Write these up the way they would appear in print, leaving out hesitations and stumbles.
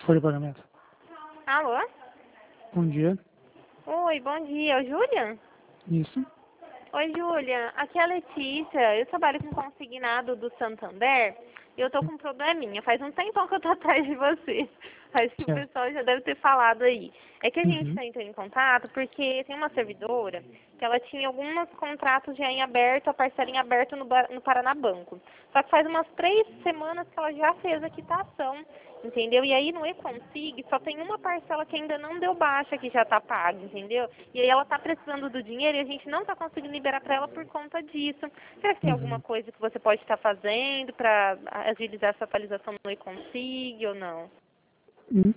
Folha de pagamento. Alô? Bom dia. Oi, bom dia. É o Julian? Isso. Oi, Julian. Aqui é a Letícia. Eu trabalho com consignado do Santander e eu tô com um probleminha. Faz um tempão que eu tô atrás de você. Acho que o Certo. pessoal já deve ter falado aí. É que a gente Uhum. tá entrando em contato porque tem uma servidora que ela tinha alguns contratos já em aberto, a parcela em aberto no Paraná Banco. Só que faz umas 3 semanas que ela já fez a quitação, entendeu? E aí no e-Consig só tem uma parcela que ainda não deu baixa, que já tá paga, entendeu? E aí ela tá precisando do dinheiro e a gente não tá conseguindo liberar para ela por conta disso. Será que tem alguma Uhum. coisa que você pode estar fazendo para agilizar essa atualização no e-Consig ou não? Hum.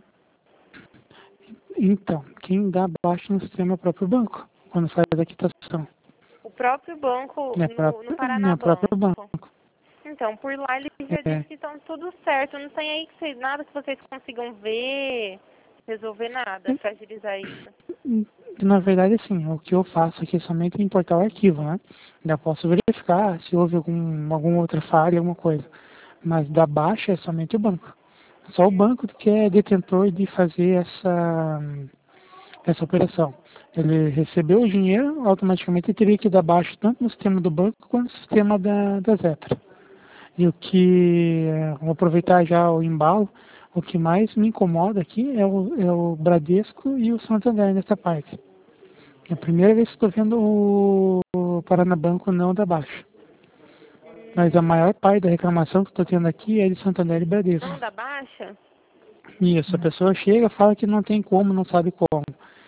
Então, quem dá baixa no sistema é o próprio banco, quando faz a quitação. O próprio banco no É Paraná o próprio Banco. banco. Então, por lá eles já É, disse que estão tudo certo. Não tem aí nada que vocês consigam ver, resolver nada, para agilizar isso. na verdade, sim, o que eu faço aqui é somente importar o arquivo, né? Já posso verificar se houve alguma outra falha, alguma coisa. Mas da baixa é somente o banco. Só o banco que é detentor de fazer essa operação. Ele recebeu o dinheiro, automaticamente teria que dar baixa tanto no sistema do banco quanto no sistema da Zetra. E o que, vou aproveitar já o embalo, o que mais me incomoda aqui é o Bradesco e o Santander nessa parte. É a primeira vez que estou vendo o Paranabanco não dar baixa. Mas a maior parte da reclamação que estou tendo aqui é de Santander e Bradesco. Não dá baixa? Isso, a pessoa chega, fala que não tem como, não sabe como.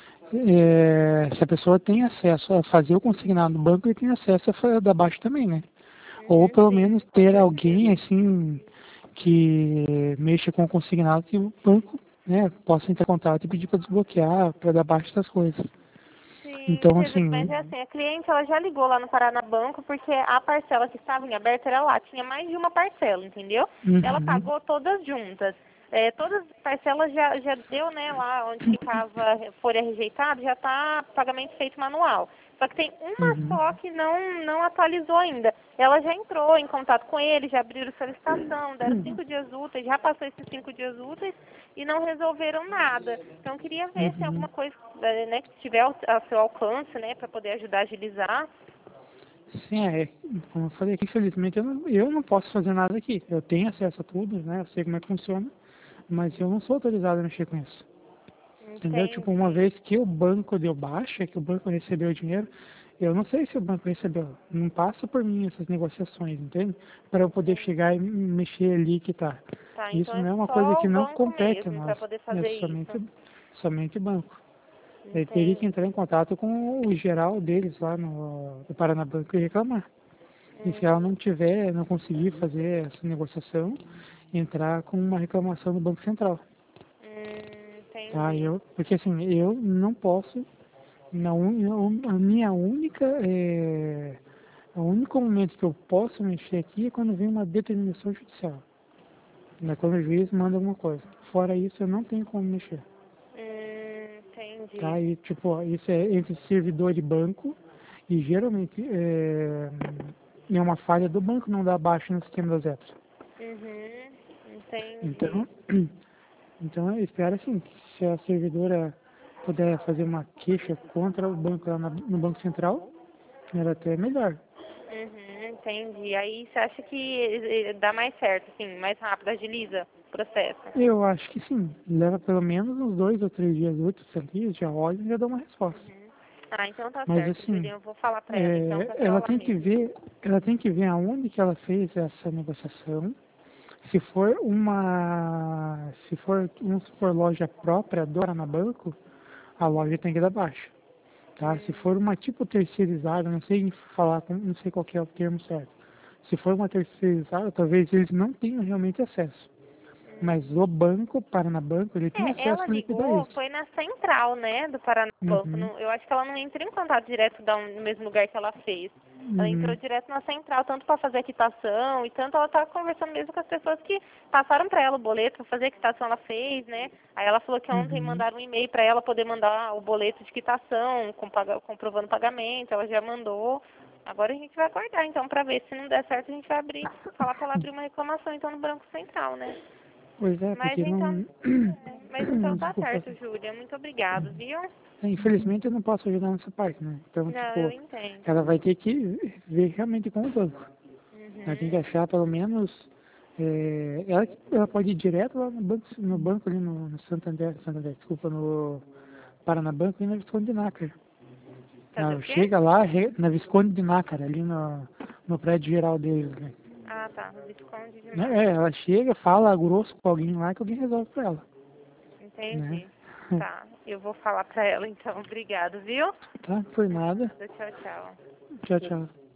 Se a pessoa tem acesso a fazer o consignado no banco, ele tem acesso a dar baixa também, né? Ou pelo Sim, menos com ter certeza. alguém assim que mexa com o consignado que o banco, né, possa entrar em contato e pedir para desbloquear, para dar baixa das coisas. Sim, Então, mas assim, é assim, a cliente ela já ligou lá no Paraná Banco porque a parcela que estava em aberto era lá, tinha mais de uma parcela, entendeu? Ela uhum, pagou todas juntas. Todas as parcelas já deu, né, lá onde ficava folha rejeitada, já está pagamento feito manual. Só que tem uma uhum, só que não atualizou ainda. Ela já entrou em contato com ele, já abriram solicitação, deram 5 dias úteis, já passou esses 5 dias úteis e não resolveram nada. Então eu queria ver se tem uhum. alguma coisa, né, que tiver a seu alcance, né, para poder ajudar a agilizar. Sim, como eu falei aqui, infelizmente eu não posso fazer nada aqui. Eu tenho acesso a tudo, né? Eu sei como é que funciona, mas eu não sou autorizado a mexer com isso. Entendeu? Tipo, uma Entendi. vez que o banco deu baixa, que o banco recebeu o dinheiro, eu não sei se o banco recebeu. Não passa por mim essas negociações, entende? Para eu poder chegar e mexer ali que tá. Tá, então Isso é não é uma coisa só que o não banco compete a mesmo nós. para poder É fazer somente, isso. somente banco. Ele teria que Entendi. entrar em contato com o geral deles lá no Paraná Banco e reclamar. E se ela Uhum. não tiver, não conseguir fazer essa negociação, entrar com uma reclamação no Banco Central. Tá? Entendi. Porque assim, eu não posso, a minha única, o único momento que eu posso mexer aqui é quando vem uma determinação judicial. Né? Quando o juiz manda alguma coisa. Fora isso, eu não tenho como mexer. Entendi. Tá? E tipo, isso é entre servidor e banco, e geralmente é uma falha do banco não dar baixa no sistema da Zetra. Uhum. Entendi. Então, então eu espero assim, que se a servidora puder fazer uma queixa contra o banco lá no Banco Central, era até melhor. Entendi. Aí você acha que dá mais certo, assim, mais rápido, agiliza o processo? Eu acho que sim. Leva pelo menos uns 2 ou 3 dias úteis ali, já olha e já dá uma resposta. Ah, então tá Mas certo, assim, Juliana. Eu vou falar pra ela, então, pra ser ela lá tem que mesmo. ver, aonde que ela fez essa negociação. Se for loja própria do Aranabanco, a loja tem que dar baixa. Tá? Se for uma tipo terceirizada, não sei falar, não sei qual que é o termo certo. Se for uma terceirizada, talvez eles não tenham realmente acesso. Mas o banco, Paranabanco, ele tem acesso Ela a liquidar ligou, isso. foi na central, né, do Paraná Banco. Uhum, Eu acho que ela não entrou em contato direto no mesmo lugar que ela fez. Ela entrou uhum, direto na central, tanto para fazer a quitação e tanto ela tá conversando mesmo com as pessoas que passaram para ela o boleto para fazer a quitação, ela fez, né? Aí ela falou que ontem uhum. mandaram um e-mail para ela poder mandar o boleto de quitação, comprovando o pagamento, ela já mandou. Agora a gente vai aguardar, então, para ver se não der certo, a gente vai falar para ela abrir uma reclamação, então, no Banco Central, né? Pois é, Mas porque então, não... mas então tá Desculpa. certo, Júlia. Muito obrigado, viu? Infelizmente eu não posso ajudar nessa parte, né? Então, Não, eu tipo, entendo. ela vai ter que ver realmente com o banco. Ela tem que Uhum. achar pelo menos... ela pode ir direto lá no banco ali no Santander, desculpa, no Paranabanco e na Visconde de Nácar. Fazer Ela o quê? chega lá na Visconde de Nácar, ali no prédio geral deles, né? Ah, tá. Visconde de Ela chega, fala grosso com alguém lá que alguém resolve pra ela, né? Entendi. Tá. Eu vou falar pra ela então. Obrigado, viu? Tá? Por nada. Tchau, tchau. Tchau, tchau.